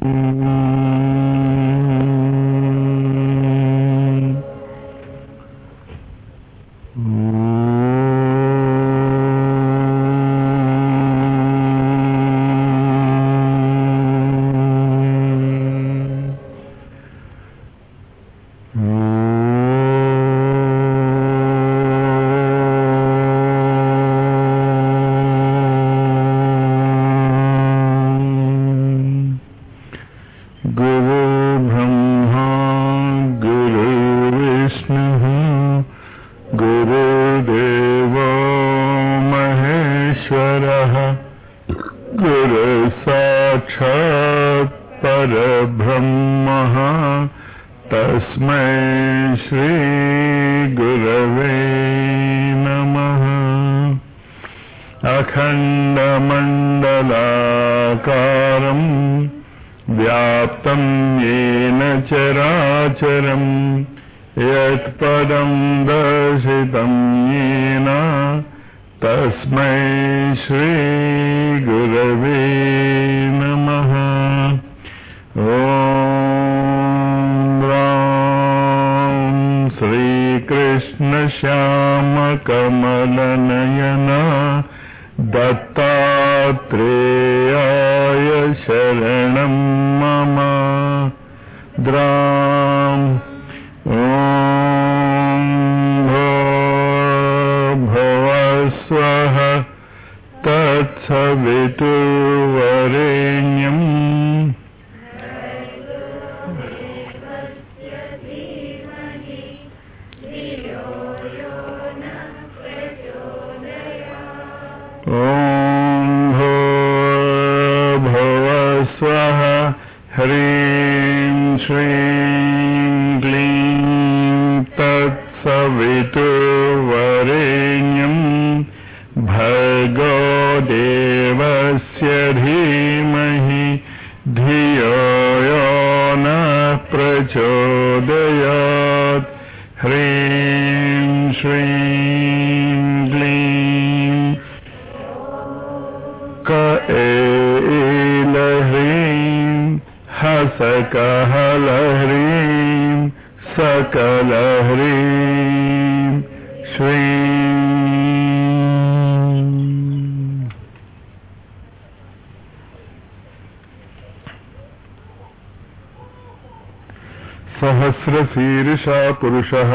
सहस्रशीर्षा पुरुषः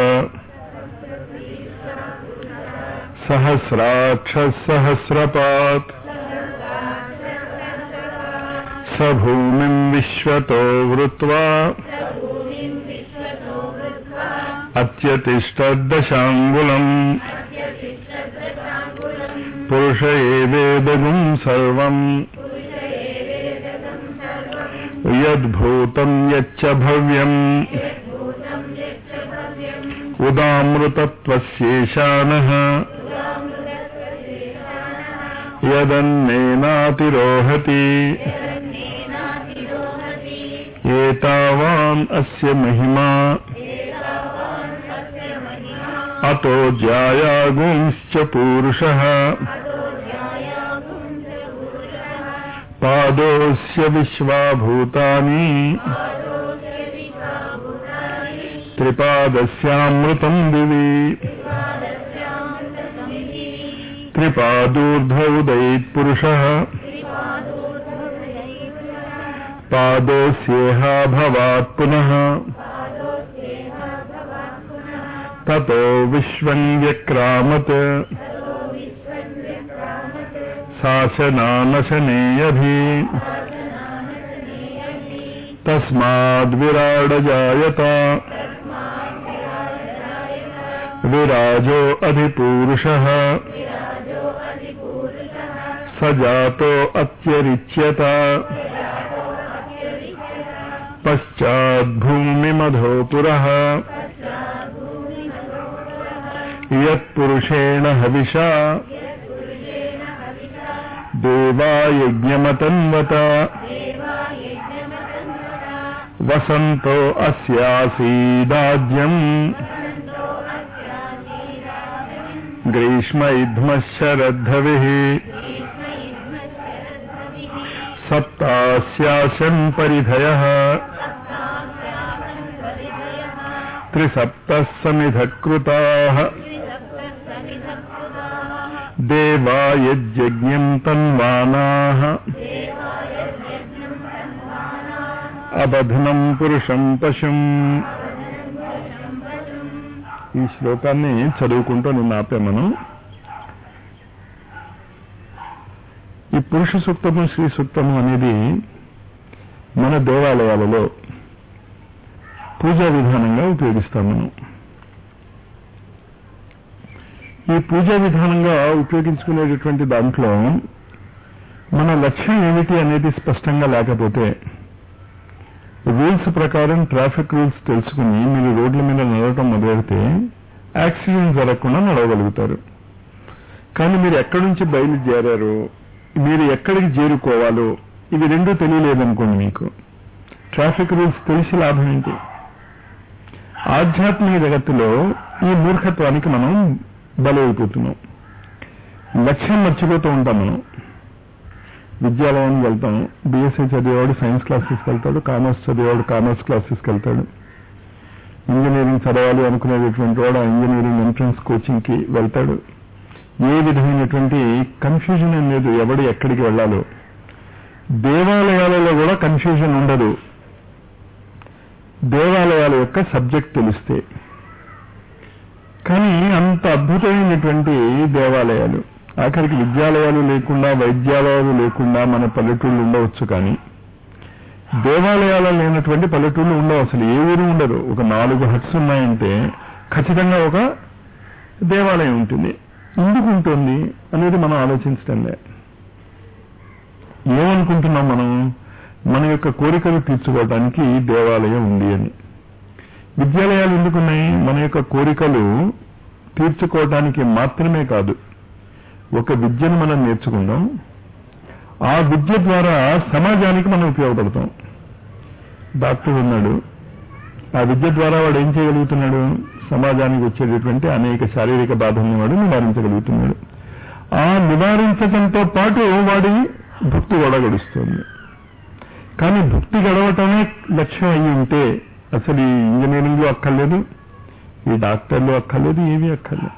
सहस्राक्षः सहस्रपात् स भूमिं विश्वतो वृत्वा अत्यतिष्ठद्दशाङ्गुलम् पुरुष एवेदगुं सर्वम् यद्भूतं यच्च भव्यम् उदामृतत्वस्येशानः यदन्नेनातिरोहति एतावान् अस्य महिमा अतो ज्यायागुंश्च पूरुषः पादोऽस्य विश्वाभूतानि त्रिपादस्यामृतं दिवि त्रिपादूर्ध्वोदयेत्पुरुषः पादोऽस्येहा भवात् पुनः ततो विश्वं व्यक्रामत् शासनानशनेयभि तस्माद्विराडजायत विराजो अधिपूरुषः स जातो अत्यरिच्यत पश्चाद्भूमिमधो पुरः यत्पुरुषेण हविषा देवा यज्ञमतन्वत वसन्तो अस्यासीदाज्यम् ग्रीष्म इद्मः शरद्धविः సప్తాస్యాశన్ పరిధయః త్రిసప్తః సమిధకృతాః దేవా యజ్ఞం తన్వానాః అబధ్నం పురుషం పశుం. ఈ శ్లోకాన్ని చదువుకుంటూ నిన్న ఆపే మనం. ఈ పురుష సూక్తము శ్రీ సూక్తము అనేది మన దేవాలయాలలో పూజా విధానంగా ఉపయోగిస్తాం మనం. ఈ పూజా విధానంగా ఉపయోగించుకునేటటువంటి దాంట్లో మన లక్ష్యం ఏమిటి అనేది స్పష్టంగా లేకపోతే రూల్స్ ప్రకారం ట్రాఫిక్ రూల్స్ తెలుసుకుని మీరు రోడ్ల మీద నడవటం మొదలెడితే యాక్సిడెంట్ జరగకుండా నడవగలుగుతారు. కానీ మీరు ఎక్కడి నుంచి బయలుదేరారో, మీరు ఎక్కడికి చేరుకోవాలో ఇవి రెండూ తెలియలేదనుకోండి, మీకు ట్రాఫిక్ రూల్స్ తెలిసి లాభం ఏంటి? ఆధ్యాత్మిక జగత్తులో ఈ మూర్ఖత్వానికి మనం బలైపోతున్నాం. లక్ష్యం మర్చిపోతూ ఉంటాం మనం. విద్యాలయానికి వెళ్తాం, బీఎస్సీ చదివేవాడు సైన్స్ క్లాసెస్కి వెళ్తాడు, కామర్స్ చదివేవాడు కామర్స్ క్లాసెస్కి వెళ్తాడు, ఇంజనీరింగ్ చదవాలి అనుకునేటటువంటి వాడు ఆ ఇంజనీరింగ్ ఎంట్రన్స్ కోచింగ్కి వెళ్తాడు. ఏ విధమైనటువంటి కన్ఫ్యూజన్ లేదు ఎవడు ఎక్కడికి వెళ్ళాలో. దేవాలయాలలో కూడా కన్ఫ్యూజన్ ఉండదు, దేవాలయాల యొక్క సబ్జెక్ట్ తెలిస్తే. కానీ అంత అద్భుతమైనటువంటి దేవాలయాలు, ఆఖరికి విద్యాలయాలు లేకుండా వైద్యాలయాలు లేకుండా మన పల్లెటూళ్ళు ఉండవచ్చు, కానీ దేవాలయాలు లేనటువంటి పల్లెటూళ్ళు ఉండవు. అసలు ఏ ఊరు ఉండదు. ఒక 4 హట్స్ ఉన్నాయంటే ఖచ్చితంగా ఒక దేవాలయం ఉంటుంది. ఎందుకు ఉంటుంది అనేది మనం ఆలోచించటంలే. ఏమనుకుంటున్నాం మనం? మన యొక్క కోరికలు తీర్చుకోవడానికి దేవాలయం ఉంది అని. విద్యాలయాలు ఎందుకున్నాయి? మన యొక్క కోరికలు తీర్చుకోవడానికి మాత్రమే కాదు, ఒక విద్యను మనం నేర్చుకుందాం, ఆ విద్య ద్వారా సమాజానికి మనం ఉపయోగపడతాం. డాక్టర్ ఉన్నాడు, ఆ విద్య ద్వారా వాడు ఏం చేయగలుగుతున్నాడు? సమాజానికి వచ్చేటటువంటి అనేక శారీరక బాధల్ని వాడు నివారించగలుగుతున్నాడు. ఆ నివారించడంతో పాటు వాడి భక్తి కూడా గడుస్తుంది. కానీ భక్తి గడవటమే లక్ష్యం అయ్యి ఉంటే అసలు ఈ ఇంజనీరింగ్లు అక్కర్లేదు, ఈ డాక్టర్లు అక్కర్లేదు, ఏమీ అక్కర్లేదు.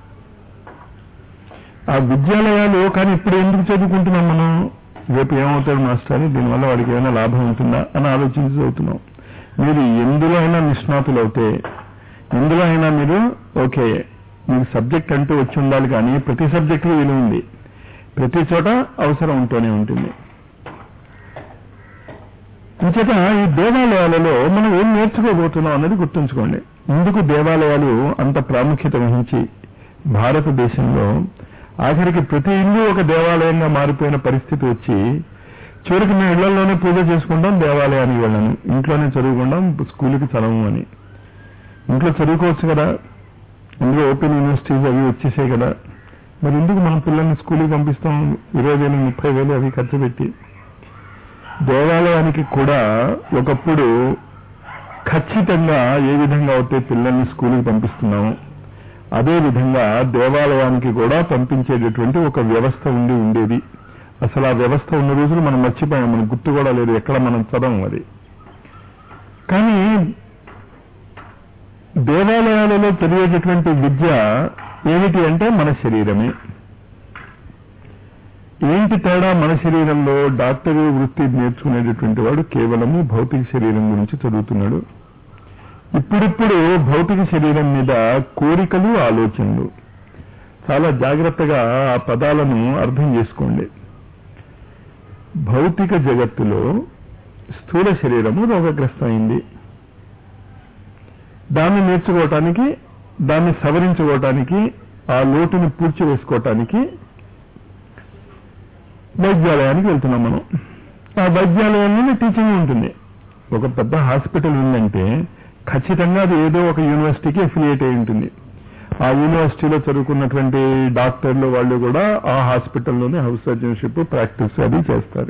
ఆ విద్యాలయాలు కానీ ఇప్పుడు ఎందుకు చదువుకుంటున్నాం మనం? రేపు ఏమవుతాడు మాస్టర్, దీనివల్ల వాడికి ఏమైనా లాభం ఉంటుందా అని ఆలోచించి చదువుతున్నాం. మీరు ఎందులో అయినా నిష్ణాతులు అవుతే, ఎందులో అయినా మీరు ఓకే, మీకు సబ్జెక్ట్ అంటూ వచ్చి ఉండాలి. కానీ ప్రతి సబ్జెక్టులో విలువ ఉంది, ప్రతి చోట అవసరం ఉంటూనే ఉంటుంది. ఇంచేత ఈ దేవాలయాలలో మనం ఏం నేర్చుకోబోతున్నాం అన్నది గుర్తుంచుకోండి. ఎందుకు దేవాలయాలు అంత ప్రాముఖ్యత వహించి భారతదేశంలో ఆఖరికి ప్రతి ఇల్లు ఒక దేవాలయంగా మారిపోయిన పరిస్థితి వచ్చి, చివరికి మేము ఇళ్లలోనే పూజ చేసుకుంటాం, దేవాలయానికి వెళ్ళాను, ఇంట్లోనే చదువుకుంటాం, స్కూల్కి చదవము అని. ఇంట్లో చదువుకోవచ్చు కదా, ఇందులో ఓపెన్ యూనివర్సిటీస్ అవి వచ్చేసాయి కదా, మరి ఎందుకు మనం పిల్లల్ని స్కూల్కి పంపిస్తాం 20,000 30,000 అవి ఖర్చు పెట్టి? దేవాలయానికి కూడా ఒకప్పుడు ఖచ్చితంగా ఏ విధంగా అయితే పిల్లల్ని స్కూల్కి పంపిస్తున్నాము, అదే విధంగా దేవాలయానికి కూడా పంపించేటటువంటి ఒక వ్యవస్థ ఉండేది. అసలు ఆ వ్యవస్థ ఉన్న రోజులు మనం మర్చిపోయాం, మనకు గుర్తు కూడా లేదు, ఎక్కడ మనం చదవం అది. కానీ దేవాలయాలలో తెలియేటటువంటి విద్య ఏమిటి అంటే మన శరీరమే. ఏంటి తేడా? మన శరీరంలో డాక్టరు వృత్తి నేర్చుకునేటటువంటి వాడు కేవలము భౌతిక శరీరం గురించి చదువుతున్నాడు. ఇప్పుడిప్పుడు భౌతిక శరీరం మీద కోరికలు, ఆలోచనలు. చాలా జాగ్రత్తగా ఆ పదాలను అర్థం చేసుకోండి. భౌతిక జగత్తులో స్థూల శరీరము రోగగ్రస్తమైంది. దాన్ని నేర్చుకోవటానికి, దాన్ని సవరించుకోవటానికి, ఆ లోటుని పూడ్చి వేసుకోవటానికి వైద్యాలయానికి వెళ్తున్నాం మనం. ఆ వైద్యాలయంలోనే టీచింగ్ ఉంటుంది. ఒక పెద్ద హాస్పిటల్ ఉందంటే ఖచ్చితంగా అది ఏదో ఒక యూనివర్సిటీకి అఫిలియేట్ అయి ఉంటుంది. ఆ యూనివర్సిటీలో చదువుకున్నటువంటి డాక్టర్లు వాళ్ళు కూడా ఆ హాస్పిటల్లోనే హౌస్ సర్జన్షిప్ ప్రాక్టీస్ అది చేస్తారు.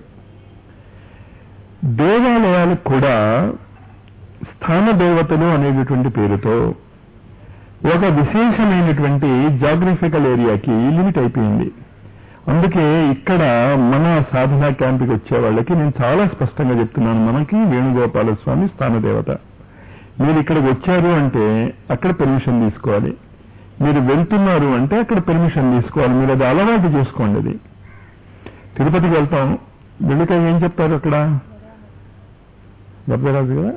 దేవాలయాలకు కూడా స్థాన దేవతలు అనేటటువంటి పేరుతో ఒక విశేషమైనటువంటి జాగ్రఫికల్ ఏరియాకి లిమిట్ అయిపోయింది. అందుకే ఇక్కడ మన సాధనా క్యాంపుకి వచ్చే వాళ్ళకి నేను చాలా స్పష్టంగా చెప్తున్నాను, మనకి వేణుగోపాల స్వామి స్థానదేవత. మీరు ఇక్కడికి వచ్చారు అంటే అక్కడ పెర్మిషన్ తీసుకోవాలి, మీరు వెళ్తున్నారు అంటే అక్కడ పెర్మిషన్ తీసుకోవాలి. మీరు అది అలవాటు చేసుకోండి. అది తిరుపతికి వెళ్తాం, వెళ్ళిక ఏం చెప్తారు అక్కడ? వరదరాజు కదా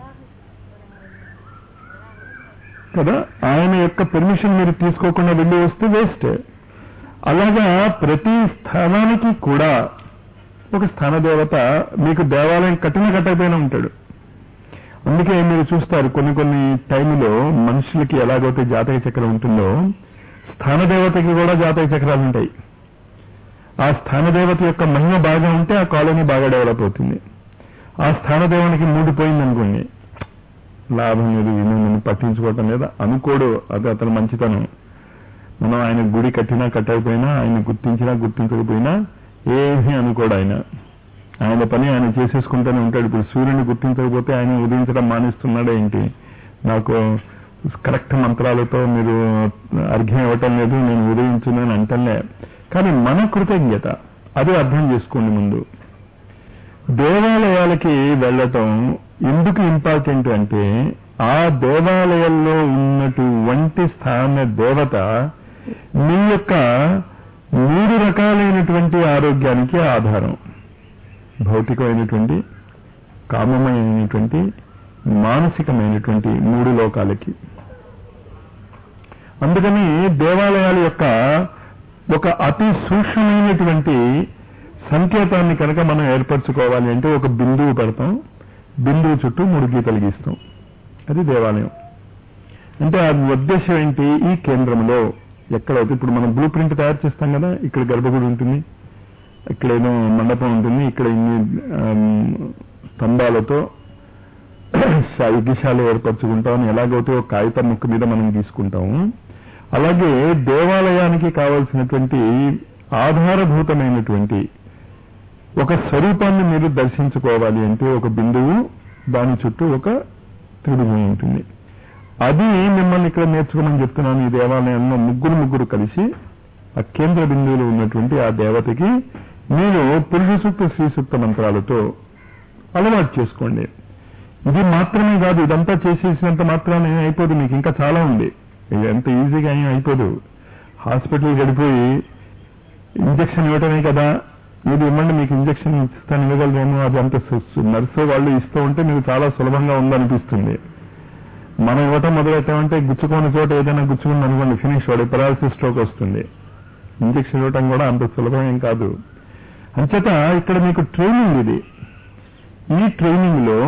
కదా, ఆయన యొక్క పెర్మిషన్ మీరు తీసుకోకుండా వెళ్ళి వస్తే వేస్ట్. అలాగా ప్రతి స్థానానికి కూడా ఒక స్థానదేవత మీకు దేవాలయం కట్టకపోయినా ఉంటాడు. అందుకే మీరు చూస్తారు కొన్ని కొన్ని టైంలో మనుషులకి ఎలాగైతే జాతక చక్రం ఉంటుందో స్థానదేవతకి కూడా జాతక చక్రాలు ఉంటాయి. ఆ స్థానదేవత యొక్క మహిమ బాగా ఉంటే ఆ కాలనీ బాగా డెవలప్ అవుతుంది. ఆ స్థానదేవానికి మూడిపోయిందనుకోండి, లాభం లేదు, నన్ను పట్టించుకోవటం లేదా అనుకోడు, అది అతను మంచితనం. మనం ఆయన గుడి కట్టినా కట్టకపోయినా, ఆయన గుర్తించినా గుర్తించకపోయినా ఏమీ అనుకోడు. ఆయన పని ఆయన చేసేసుకుంటూనే ఉంటాడు. ఇప్పుడు సూర్యుని గుర్తించకపోతే ఆయన ఉదయించడం మానేస్తున్నాడా ఏంటి? నాకు కరెక్ట్ మంత్రాలతో మీరు అర్ఘ్యం ఇవ్వటం లేదు, నేను ఉదయించున్నాను అంటలే. కానీ మన కృతజ్ఞత అది అర్థం చేసుకోండి. ముందు దేవాలయాలకి వెళ్ళటం ఎందుకు ఇంపార్టెంట్ అంటే, ఆ దేవాలయంలో ఉన్నటువంటి స్థాన దేవత మీ యొక్క 3 రకాలైనటువంటి ఆరోగ్యానికి ఆధారం. భౌతికమైనటువంటి, కామమైనటువంటి, మానసికమైనటువంటి 3 లోకాలకి. అందుకని దేవాలయాల యొక్క ఒక అతి సూక్ష్మమైనటువంటి సంకేతాన్ని కనుక మనం ఏర్పరచుకోవాలి అంటే ఒక బిందువు పెడతాం, బిందువు చుట్టూ 3 గీతలు గీస్తాం. అది దేవాలయం అంటే. ఆ ఉద్దేశం ఏంటి? ఈ కేంద్రంలో ఎక్కడైతే ఇప్పుడు మనం బ్లూ ప్రింట్ తయారు చేస్తాం కదా, ఇక్కడ గర్భగుడి ఉంటుంది, ఇక్కడేమో మండపం ఉంటుంది, ఇక్కడ ఇన్ని స్తంభాలతో యజ్ఞశాల ఏర్పరచుకుంటాం. ఎలాగైతే ఒక కాగితం ముక్క మీద మనం గీసుకుంటాము, అలాగే దేవాలయానికి కావలసినటువంటి ఆధారభూతమైనటువంటి ఒక స్వరూపాన్ని మీరు దర్శించుకోవాలి అంటే ఒక బిందువు, దాని చుట్టూ ఒక త్రిభుజం ఉంటుంది. అది మిమ్మల్ని ఇక్కడ నేర్చుకోమని చెప్తున్నాను. ఈ దేవాలయంలో ముగ్గురు కలిసి ఆ కేంద్ర బిందువులో ఉన్నటువంటి ఆ దేవతకి మీరు పురుష సూక్త, శ్రీ సూక్త మంత్రాలతో అలవాటు చేసుకోండి. ఇది మాత్రమే కాదు, ఇదంతా చేసేసినంత మాత్రాన్ని అయిపోదు, మీకు ఇంకా చాలా ఉంది. ఇది ఎంత ఈజీగా ఏం అయిపోదు. హాస్పిటల్ గడిపోయి ఇంజక్షన్ ఇవ్వటమే కదా, ఇది ఇవ్వండి మీకు ఇంజక్షన్ ఇస్తాను ఇవ్వగలరేమో, అది అంత నర్సు వాళ్ళు ఇస్తూ ఉంటే మీకు చాలా సులభంగా ఉందనిపిస్తుంది. మనం ఇవ్వటం మొదలెట్టామంటే గుచ్చుకోని చోట ఏదైనా గుచ్చుకుంది అనుకోండి, ఫినిష్ వాడి పెరాలసిస్ స్ట్రోక్ వస్తుంది. ఇంజక్షన్ ఇవ్వటం కూడా అంత సులభం ఏం కాదు. అంచేత ఇక్కడ మీకు ట్రైనింగ్ ఇది. ఈ ట్రైనింగ్ లో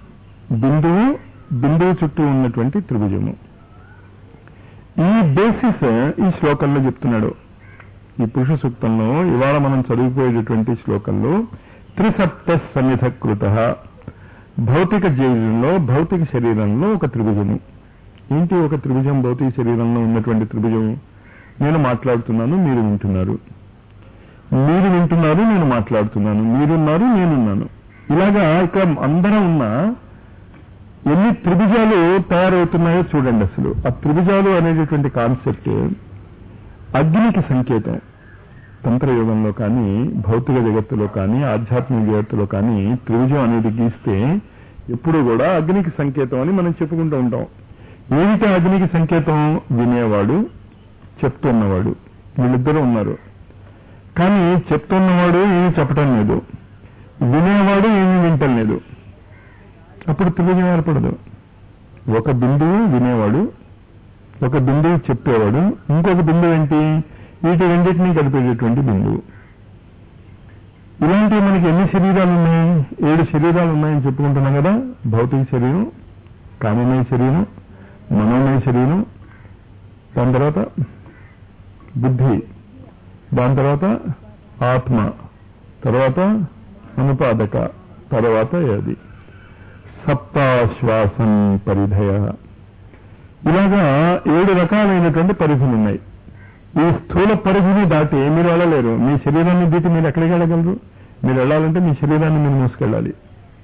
బిందువు చుట్టూ ఉన్నటువంటి త్రిభుజము, ఈ బేసిస్ ఈ శ్లోకంలో చెప్తున్నాడు. ఈ పురుష సూక్తంలో ఇవాళ మనం చదువుకుపోయేటటువంటి శ్లోకంలో త్రిసప్త సన్నిధకృత, భౌతిక జీవితంలో, భౌతిక శరీరంలో ఒక త్రిభుజము. ఏంటి ఒక త్రిభుజం? భౌతిక శరీరంలో ఉన్నటువంటి త్రిభుజం. నేను మాట్లాడుతున్నాను, మీరు వింటున్నారు, మీరు వింటున్నారు, నేను మాట్లాడుతున్నాను, మీరున్నారు, నేనున్నాను. ఇలాగా ఇక్కడ అందరం ఉన్న ఎన్ని త్రిభుజాలు తయారవుతున్నాయో చూడండి. అసలు ఆ త్రిభుజాలు అనేటటువంటి కాన్సెప్ట్ అగ్నికి సంకేతం. తంత్రయుగంలో కానీ, భౌతిక జగత్తులో కానీ, ఆధ్యాత్మిక జగత్తులో కానీ త్రిభుజం అనేది గీస్తే ఎప్పుడు కూడా అగ్నికి సంకేతం అని మనం చెప్పుకుంటూ ఉంటాం. ఏమిటి అగ్నికి సంకేతం? వినేవాడు, చెప్తున్నవాడు, వీళ్ళిద్దరూ ఉన్నారు. కానీ చెప్తున్నవాడు ఏమి చెప్పటం లేదు, వినేవాడు ఏమి వింటం లేదు. అప్పుడు త్రిభుజం ఏర్పడదు. ఒక బిందువు వినేవాడు, ఒక బిందువు చెప్పేవాడు, ఇంకొక బిందువు ఏంటి? వీటి రెండింటినీ కలిపేటటువంటి బిందువు. ఇలాంటివి మనకి ఎన్ని శరీరాలు ఉన్నాయి? 7 శరీరాలు ఉన్నాయని చెప్పుకుంటున్నాం కదా. భౌతిక శరీరం, కామమయ శరీరం, మనోమయ శరీరం, దాని తర్వాత బుద్ధి, దాని తర్వాత ఆత్మ, తర్వాత అనుపాదక, తర్వాత అది సప్తాశ్వాసం పరిధయ. ఇలాగా 7 రకాలైనటువంటి పరిధులు ఉన్నాయి. ఈ స్థూల పరిధిని దాటి మీరు వెళ్ళలేరు. మీ శరీరాన్ని దీటి మీరు ఎక్కడికి వెళ్ళగలరు? మీరు వెళ్ళాలంటే మీ శరీరాన్ని మీరు మోసుకెళ్ళాలి.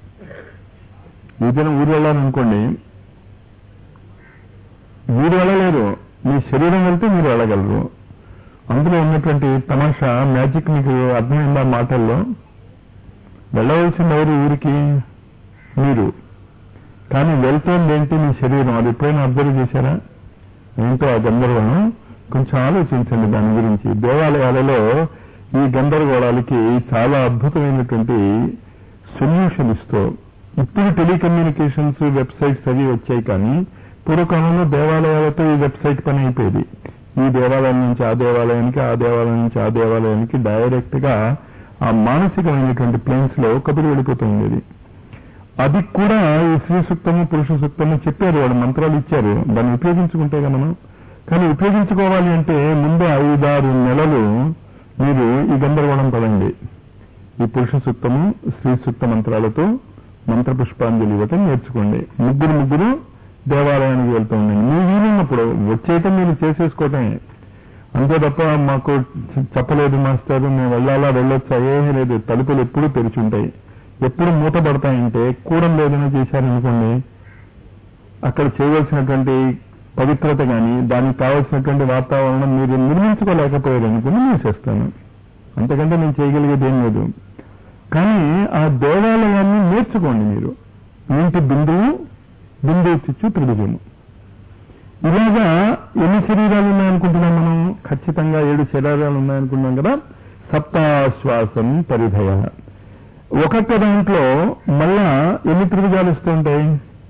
ఏదైనా ఊరు వెళ్ళాలనుకోండి, మీరు వెళ్ళలేరు, మీ శరీరం వెళ్తే మీరు వెళ్ళగలరు. అందులో ఉన్నటువంటి తమాషా మ్యాజిక్ మీకు అర్థమైందా మాటల్లో? వెళ్ళవలసింది ఎవరు ఊరికి? మీరు. కానీ వెళ్తోంది ఏంటి? మీ శరీరం. అది ఎప్పుడైనా అబ్జర్వ్ చేశారా? ఏంటో ఆ గందరగోళం. కొంచెం ఆలోచించండి దాని గురించి. దేవాలయాలలో ఈ గందరగోళాలకి చాలా అద్భుతమైనటువంటి సొల్యూషన్ ఇస్తూ, ఇప్పుడు టెలికమ్యూనికేషన్స్ వెబ్సైట్స్ అవి వచ్చాయి, కానీ పూర్వకాలంలో దేవాలయాలతో ఈ వెబ్సైట్ పని అయిపోయేది. ఈ దేవాలయం నుంచి ఆ దేవాలయానికి, ఆ దేవాలయం నుంచి ఆ దేవాలయానికి డైరెక్ట్ గా ఆ మానసికమైనటువంటి ప్లేన్స్ లో కబురు వెళ్ళిపోతూ ఉండేది. అది కూడా ఈ స్త్రీ సూక్తము పురుష సూక్తము చెప్పారు, వాళ్ళు మంత్రాలు ఇచ్చారు, దాన్ని ఉపయోగించుకుంటే కదా మనం. కానీ ఉపయోగించుకోవాలి అంటే ముందు 5-6 నెలలు మీరు ఈ గందరగోళం పడండి. ఈ పురుష సూక్తము స్త్రీ సూక్త మంత్రాలతో మంత్ర పుష్పాంజలి ఇవ్వటం నేర్చుకోండి. ముగ్గురు దేవాలయానికి వెళ్తూ ఉండండి. మీ వీలున్నప్పుడు వచ్చేయటం మీరు చేసేసుకోవటమే. అంతే తప్ప మాకు చెప్పలేదు మాస్టర్, మేము వెళ్ళొచ్చా? ఏమీ లేదు. తలుపులు ఎప్పుడూ తెరిచి ఉంటాయి. ఎప్పుడు మూతపడతాయంటే కూడం లేదని చేశారనుకోండి, అక్కడ చేయవలసినటువంటి పవిత్రత కానీ దానికి కావలసినటువంటి వాతావరణం మీరు నిర్మించుకోలేకపోయారనుకుని మూసేస్తాను. అంతకంటే నేను చేయగలిగేది ఏం లేదు. కానీ ఆ దేవాలయాన్ని నేర్చుకోండి మీరు. ఇంటి బిందువు చిచ్చు త్రిభుజము. ఇలాగా ఎన్ని శరీరాలు ఉన్నాయనుకుంటున్నాం మనం? ఖచ్చితంగా 7 శరీరాలు ఉన్నాయనుకున్నాం కదా. సప్తాశ్వాసం పరిధయ. ఒక్కొక్క దాంట్లో మళ్ళా ఎన్ని త్రిభుజాలు వస్తూ ఉంటాయి?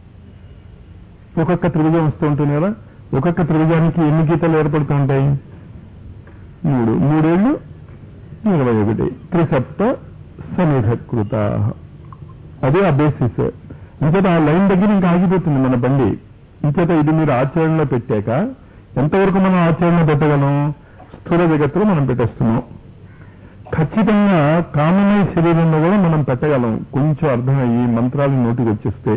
ఒక్కొక్క త్రిభుజం వస్తూ ఉంటుంది కదా. ఒక్కొక్క త్రిభుజానికి ఎన్ని గీతలు ఏర్పడుతూ ఉంటాయి? 3. 3 ఏళ్ళు 21. త్రిసప్త సమిధకృత. అదే ఆ బేసిస్. ఇంకేత ఆ లైన్ దగ్గర ఇంకా ఆగిపోతుంది మన బండి. ఇంకేత ఇది మీరు ఆచరణలో పెట్టాక ఎంతవరకు మనం ఆచరణలో పెట్టగలం? స్థూల జగత్తులో మనం పెట్టేస్తున్నాం. ఖచ్చితంగా కామనీయ శరీరంలో కూడా మనం పెట్టగలం. కొంచెం అర్థమయ్యి మంత్రాలు నోటికి వచ్చేస్తే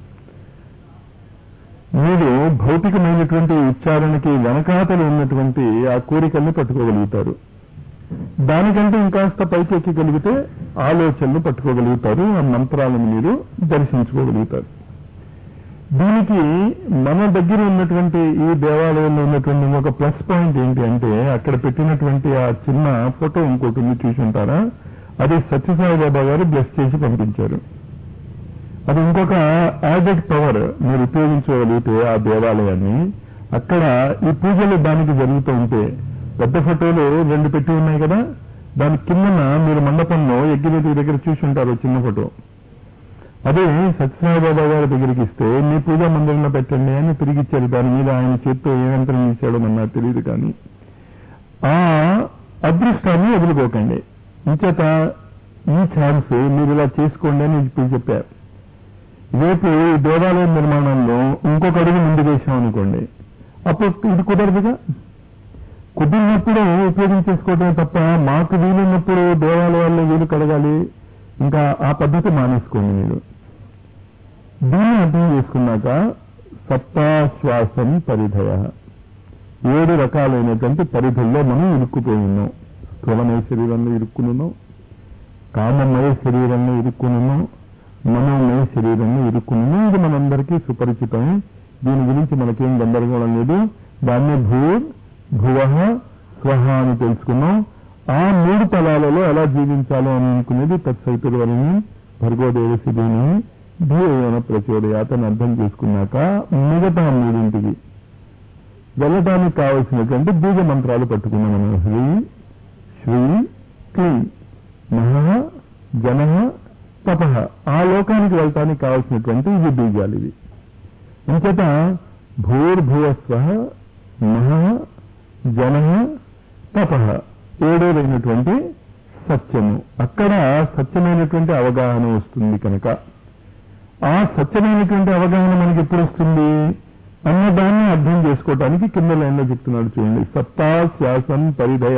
మీరు భౌతికమైనటువంటి ఉచ్చారణకి వెనకాతలు ఉన్నటువంటి ఆ కోరికల్ని పట్టుకోగలుగుతారు. దానికంటే ఇంకాస్త పైకి ఎక్కగలిగితే ఆలోచనలు పట్టుకోగలుగుతారు. ఆ మంత్రాలను మీరు దర్శించుకోగలుగుతారు. దీనికి మన దగ్గర ఉన్నటువంటి ఈ దేవాలయంలో ఉన్నటువంటి ఒక ప్లస్ పాయింట్ ఏంటి అంటే, అక్కడ పెట్టినటువంటి ఆ చిన్న ఫోటో ఇంకోటి ఉంది, చూసి ఉంటారా? అది సత్యసాయిబాబా గారు బ్లెస్ చేసి పంపించారు. అది ఇంకొక యాడెడ్ పవర్ మీరు ఉపయోగించగలిగితే ఆ దేవాలయాన్ని. అక్కడ ఈ పూజలు దానికి జరుగుతూ ఉంటే పెద్ద ఫోటోలు 2 పెట్టి ఉన్నాయి కదా, దాని కిందన మీరు మండపంలో యజ్ఞవేది దగ్గర చూసి ఉంటారు చిన్న ఫోటో. అదే సత్యసాయిబాబా గారి దగ్గరికి ఇస్తే మీ పూజా మందిరంలో పెట్టండి అని తిరిగిచ్చారు. దాని మీద ఆయన చేత్తో ఏ యంత్రం చేశాడో నాకు తెలియదు. కానీ ఆ అదృష్టాన్ని వదులుకోకండి. ఇంచేత ఈ ఛాన్స్ మీరు ఇలా చేసుకోండి అని ఇప్పుడు చెప్పారు. రేపు ఈ దేవాలయం నిర్మాణంలో ఇంకొక అడుగు ముందు వేసామనుకోండి, అప్పుడు ఇది కుదరదుగా. కుదిరినప్పుడు ఉపయోగించేసుకోవటమే తప్ప మాకు వీలున్నప్పుడు దేవాలయాల్లో వీలు కడగాలి, ఇంకా ఆ పద్ధతి మానేసుకోండి మీరు. దీన్ని అర్థం చేసుకున్నాక సప్తాశ్వాసం పరిధయ. 7 రకాలైనటువంటి పరిధుల్లో మనం ఇరుక్కుపోయి ఉన్నాం. స్థూలమయ శరీరంలో ఇరుక్కున్నాం, కామమయ శరీరంలో ఇరుక్కున్నాం, మనోమయ శరీరంలో ఇరుక్కున్నాం. ఇది మనందరికీ సుపరిచితమే. దీని గురించి మనకేం గందరగోళం లేదు. దాన్ని భువః స్వహ అని తెలుసుకున్నాం. ఆ 3 తలాలలో ఎలా జీవించాలో అని అనుకునేది తత్సవితుర్వరిని భర్గోదేవసిదేని భూయోన ప్రచోదయాత్ అని అర్థం చేసుకున్నాక మిగతా 3ంటికి వెళ్ళటానికి కావలసినటువంటి బీజ మంత్రాలు పట్టుకున్నాం మనం. హ్రీ శ్రీ క్లీం మహః జనః తపః. ఆ లోకానికి వెళ్ళటానికి కావలసినటువంటి ఇవి బీజాలు. ఇవి ఇంచేత భూర్భువస్వః మహః జనః తపః. 7వదైనటువంటి సత్యము. అక్కడ సత్యమైనటువంటి అవగాహన వస్తుంది. కనుక ఆ సత్యమైనటువంటి అవగాహన మనకి ఎప్పుడు వస్తుంది అన్నదాన్ని అర్థం చేసుకోవటానికి కింద లైన్లో చెప్తున్నాడు చూడండి. సప్తాశ్వాసం పరిధయ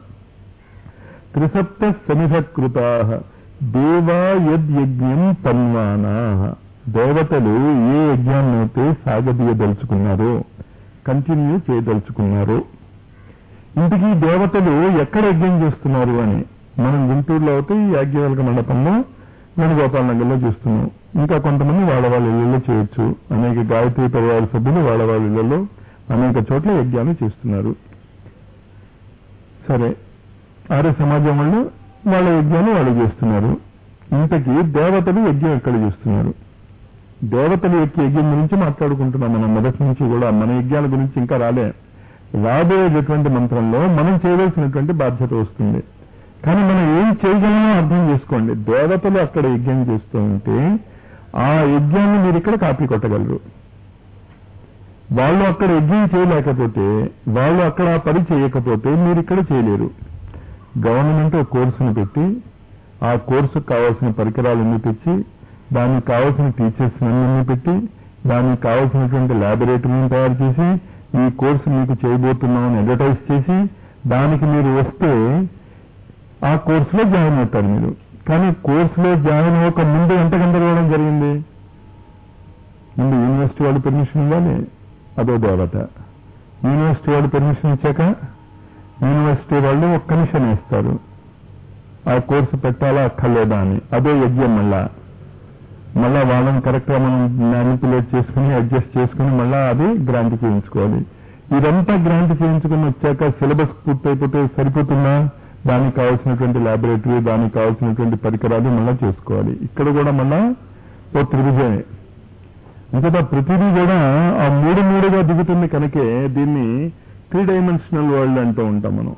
త్రిసప్త సమిధకృతా దేవా యజ్ఞం తన్వానా. దేవతలు ఏ యజ్ఞాన్నైతే సాగదీయదలుచుకున్నారో, కంటిన్యూ చేయదలుచుకున్నారో. ఇంటికి దేవతలు ఎక్కడ యజ్ఞం చేస్తున్నారు అని మనం గుంటూరులో అయితే ఈ యాజ్ఞవల్క మండపంలో, వేణుగోపాల్ నగర్లో చూస్తున్నాం. ఇంకా కొంతమంది వాళ్ళ ఇళ్లలో చేయొచ్చు. అనేక గాయత్రి పరివార సభ్యులు వాళ్ళ ఇళ్లలో అనేక చోట్ల యజ్ఞాలు చేస్తున్నారు. సరే, ఆర్య సమాజం వాళ్ళు వాళ్ళ యజ్ఞాలు వాళ్ళు చేస్తున్నారు. ఇంతకీ దేవతలు యజ్ఞం ఎక్కడ చేస్తున్నారు? దేవతల యొక్క యజ్ఞం గురించి మాట్లాడుకుంటున్నాం మనం మొదటి నుంచి కూడా. మన యజ్ఞాల గురించి ఇంకా రాబోయేటటువంటి మంత్రంలో మనం చేయవలసినటువంటి బాధ్యత వస్తుంది. కానీ మనం ఏం చేయగలమో అర్థం చేసుకోండి. దేవతలు అక్కడ యజ్ఞం చేస్తూ ఉంటే ఆ యజ్ఞాన్ని మీరు ఇక్కడ కాపీ కొట్టగలరు. వాళ్ళు అక్కడ యజ్ఞం చేయలేకపోతే, వాళ్ళు అక్కడ ఆ పని చేయకపోతే మీరు ఇక్కడ చేయలేరు. గవర్నమెంట్ ఒక కోర్సును పెట్టి ఆ కోర్సుకు కావాల్సిన పరికరాలన్నీ తెచ్చి, దానికి కావాల్సిన టీచర్స్ అన్నీ పెట్టి, దానికి కావాల్సినటువంటి ల్యాబొరేటరీని తయారు చేసి, ఈ కోర్సు మీకు చేయబోతున్నామని అడ్వర్టైజ్ చేసి, దానికి మీరు వస్తే ఆ కోర్సులో జాయిన్ అవుతారు మీరు. కానీ కోర్సులో జాయిన్ అవ్వక ముందు ఎంత గందరగోళం జరిగింది? ముందు యూనివర్సిటీ వాళ్ళు పర్మిషన్ ఇవ్వాలి, అదో దేవత. యూనివర్సిటీ వాళ్ళు పర్మిషన్ ఇచ్చాక యూనివర్సిటీ వాళ్ళు ఒక కమిషన్ వేస్తారు, ఆ కోర్సు పెట్టాలా అక్కర్లేదా అని, అదే యజ్ఞం. మళ్ళా వాళ్ళని కరెక్ట్ గా మనం మ్యానిపులేట్ చేసుకుని అడ్జస్ట్ చేసుకుని మళ్ళా అది గ్రాంట్ చేయించుకోవాలి. ఇదంతా గ్రాంట్ చేయించుకుని వచ్చాక సిలబస్ పూర్తయిపోతే సరిపోతుందా? దానికి కావాల్సినటువంటి ల్యాబొరేటరీ, దానికి కావాల్సినటువంటి పరికరాలు మళ్ళా చేసుకోవాలి. ఇక్కడ కూడా మళ్ళా ఓ త్రిభుజమే. అంతటా ప్రతిదీ కూడా ఆ మూడుగా దిగుతుంది. కనుకే దీన్ని 3 డైమెన్షనల్ వరల్డ్ అంటూ ఉంటాం మనం.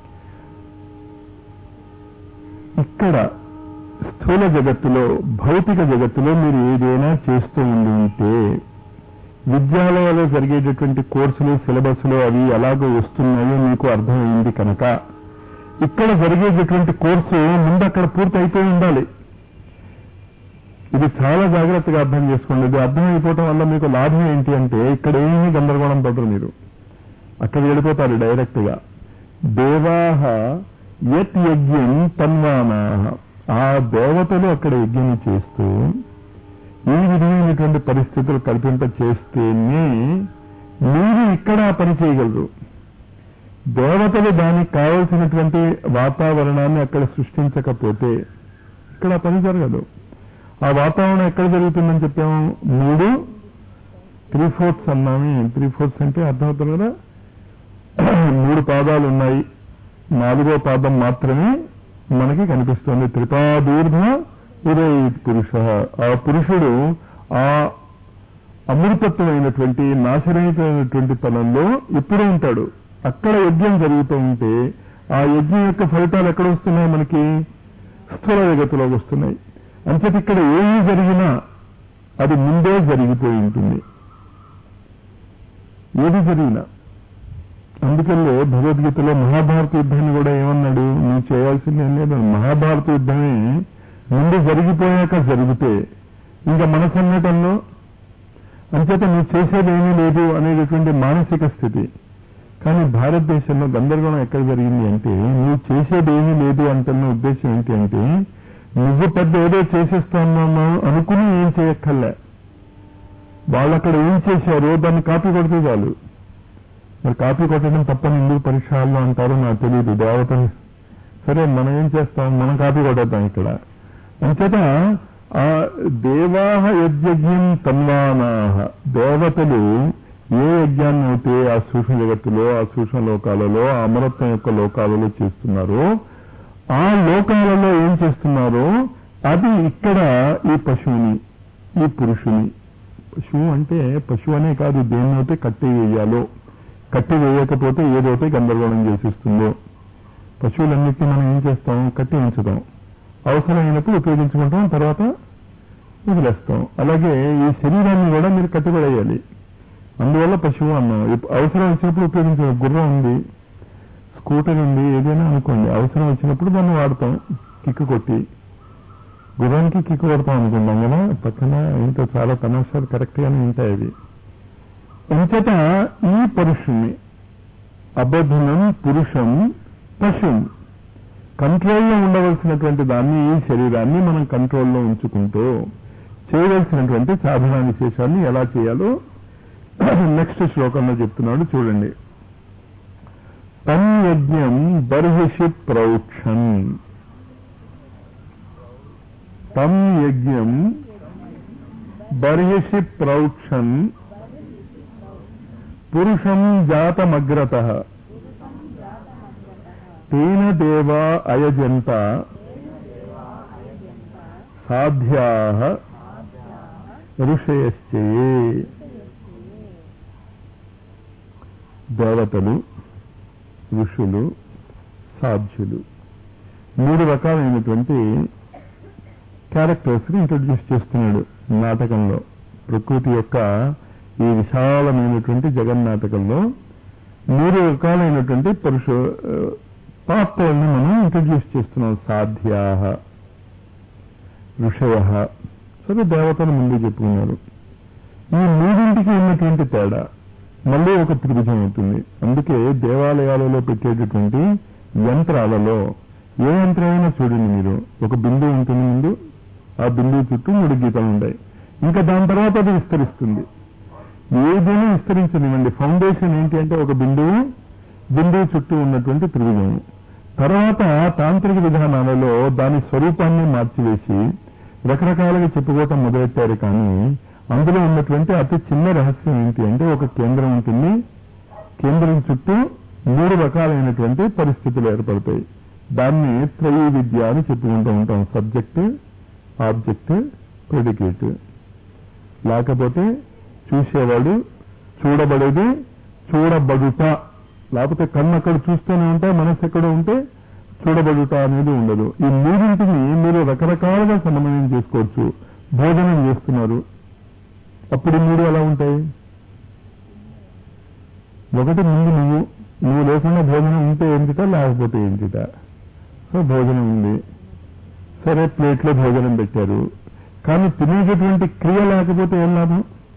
ఇక్కడ స్థూల జగత్తులో, భౌతిక జగత్తులో మీరు ఏదైనా చేస్తూ ఉంటే విద్యాలయాల్లో జరిగేటటువంటి కోర్సులు, సిలబస్లు అవి ఎలాగో వస్తున్నాయో మీకు అర్థమైంది కనుక ఇక్కడ జరిగేటటువంటి కోర్సు ముందు అక్కడ పూర్తి అయిపోయి ఉండాలి. ఇది చాలా జాగ్రత్తగా అర్థం చేసుకోండి. ఇది అర్థమైపోవటం వల్ల మీకు లాభం ఏంటి అంటే ఇక్కడ ఏమీ గందరగోళం పడరు, మీరు అక్కడికి వెళ్ళిపోతారు డైరెక్ట్ గా. దేవాహ యత్ యజ్ఞం తన్వానాహ, ఆ దేవతలు అక్కడ యజ్ఞం చేస్తూ ఈ విధమైనటువంటి పరిస్థితులు కల్పింప చేస్తేనే మీరు ఇక్కడ ఆ పని చేయగలరు. దేవతలు దానికి కావలసినటువంటి వాతావరణాన్ని అక్కడ సృష్టించకపోతే ఇక్కడ ఆ పని జరగదు. ఆ వాతావరణం ఎక్కడ జరుగుతుందని చెప్పాము? 3/4 అన్నాము. 3/4 అంటే అర్థమవుతుంది కదా, 3 పాదాలు ఉన్నాయి, 4వ పాదం మాత్రమే మనకి కనిపిస్తుంది. త్రిపాదూర్ధ ఉదయ్ పురుష, ఆ పురుషుడు ఆ అమృతత్వమైనటువంటి నాశరహితమైనటువంటి తలంలో ఎప్పుడూ ఉంటాడు. అక్కడ యజ్ఞం జరుగుతూ ఉంటే ఆ యజ్ఞం యొక్క ఫలితాలు ఎక్కడ వస్తున్నాయి? మనకి స్థూల జగత్తులోకి వస్తున్నాయి. అంతటి ఇక్కడ ఏమి జరిగినా అది ముందే జరిగిపోయి ఉంటుంది, ఏది జరిగినా. అందుకనే భగవద్గీతలో మహాభారత యుద్ధాన్ని కూడా ఏమన్నాడు? నువ్వు చేయాల్సింది ఏం లేదు, మహాభారత యుద్ధమే ముందు జరిగిపోయాక జరిగితే ఇంకా మన సంఘటనలో అంచేత నువ్వు చేసేదేమీ లేదు అనేటటువంటి మానసిక స్థితి. కానీ భారతదేశంలో గందరగోళం ఎక్కడ జరిగింది అంటే, నువ్వు చేసేదేమీ లేదు అంటున్న ఉద్దేశం ఏంటి అంటే, నువ్వు పెద్ద ఏదో చేసేస్తున్నావు అనుకుని ఏం చేయక్కర్లే. వాళ్ళు అక్కడ ఏం చేశారో దాన్ని కాపీ కొడితే చాలు. మరి కాపీ కొట్టడం తప్పని ఎందుకు పరీక్షల్లో అంటారో నాకు తెలియదు. దేవతలు సరే మనం ఏం చేస్తాం, మనం కాపీ కొట్టేద్దాం ఇక్కడ. అంచేత ఆ దేవాహ యజ్ఞం తన్వానాహ, దేవతలు ఏ యజ్ఞాన్ని అయితే ఆ సూక్ష్మ జగత్తులో, ఆ సూక్ష్మ లోకాలలో, ఆ అమరత్వం యొక్క లోకాలలో చేస్తున్నారో, ఆ లోకాలలో ఏం చేస్తున్నారో అది ఇక్కడ ఈ పశువుని, ఈ పురుషుని. పశువు అంటే పశువు అనే కాదు, దేన్నైతే కట్టి వేయాలో, కట్టి వేయకపోతే ఏదైతే గందరగోళం చేసిస్తుందో. పశువులన్నిటినీ మనం ఏం చేస్తాం? కట్టి ఉంచుతాం, అవసరమైనప్పుడు ఉపయోగించుకుంటాం, తర్వాత వదిలేస్తాం. అలాగే ఈ శరీరాన్ని కూడా మీరు కట్టిపడేయాలి. అందువల్ల పశువు అన్నాం. అవసరం వచ్చినప్పుడు ఉపయోగించాలి. గుర్రం ఉంది, స్కూటర్ ఉంది, ఏదైనా అనుకోండి, అవసరం వచ్చినప్పుడు దాన్ని వాడతాం, కిక్కు కొట్టి. గుర్రానికి కిక్కు కొడతాం అనుకుంటాం కదా, పక్కన ఇంకా చాలా తమాషాలు కరెక్ట్ గానే ఉంటాయి అవి. అంచేత ఈ పురుషుణ్ణి అబద్ధనం పురుషం పశుం, కంట్రోల్లో ఉండవలసినటువంటి దాన్ని, ఈ శరీరాన్ని మనం కంట్రోల్లో ఉంచుకుంటూ చేయవలసినటువంటి సాధనా విశేషాన్ని ఎలా చేయాలో నెక్స్ట్ శ్లోకంలో చెప్తున్నాడు చూడండి. తన్ యజ్ఞం బర్హిషి ప్రౌక్షన్, తం యజ్ఞం బర్హిషి ప్రౌక్షన్ పురుషం జాతమగ్రతః తేన దేవా అయజంత సాధ్యాః ఋషయశ్చయే. దేవతలు, ఋషులు, సాధ్యులు, 3 రకాలైనటువంటి క్యారెక్టర్స్ ని ఇంట్రొడ్యూస్ చేస్తున్నాడు నాటకంలో. ప్రకృతి యొక్క ఈ విశాలమైనటువంటి జగన్నాటకంలో 3 రకాలైనటువంటి పాత్రల్ని మనం ఇంట్రొడ్యూస్ చేస్తున్నాం. సాధ్యాః, ఋషయః. సరే, దేవతలు ముందు చెప్పుకున్నారు. ఈ 3ంటికి ఉన్నటువంటి తేడా మళ్ళీ ఒక త్రిభుజం అవుతుంది. అందుకే దేవాలయాలలో పెట్టేటటువంటి యంత్రాలలో ఏ యంత్రమైనా చూడండి మీరు, ఒక బిందువు ఉంటుంది ముందు, ఆ బిందువు చుట్టూ 3 గీతలు ఉంటాయి. ఇంకా దాని తర్వాత అది విస్తరిస్తుంది. ఏదైనా విస్తరించనివ్వండి, ఫౌండేషన్ ఏంటి అంటే ఒక బిందువు చుట్టూ ఉన్నటువంటి త్రిభుజం. తర్వాత తాంత్రిక విధానాలలో దాని స్వరూపాన్ని మార్చివేసి రకరకాలుగా చెప్పుకోవటం మొదలెట్టారు. కానీ అందులో ఉన్నటువంటి అతి చిన్న రహస్యం ఏంటి అంటే ఒక కేంద్రం ఉంటుంది, కేంద్రం చుట్టూ 3 రకాలైనటువంటి పరిస్థితులు ఏర్పడతాయి. దాన్ని త్రయీ విద్య అని చెప్పుకుంటూ ఉంటాం. Subject, object, predicate. లేకపోతే చూసేవాడు, చూడబడేది, చూడబడుట. లేకపోతే కన్ను అక్కడ చూస్తూనే ఉంటే మనసు ఎక్కడ ఉంటే చూడబడుట అనేది ఉండదు. ఈ 3ంటిని మీరు రకరకాలుగా సమన్వయం చేసుకోవచ్చు. భోజనం చేస్తున్నారు, అప్పుడు 3 ఎలా ఉంటాయి? ఒకటి ముందు నువ్వు లేకుండా భోజనం ఉంటే ఏంటిట, లేకపోతే ఏంటిట. సో భోజనం ఉంది, సరే ప్లేట్లో భోజనం పెట్టారు, కానీ తినేటటువంటి క్రియ లేకపోతే ఏం లాభం?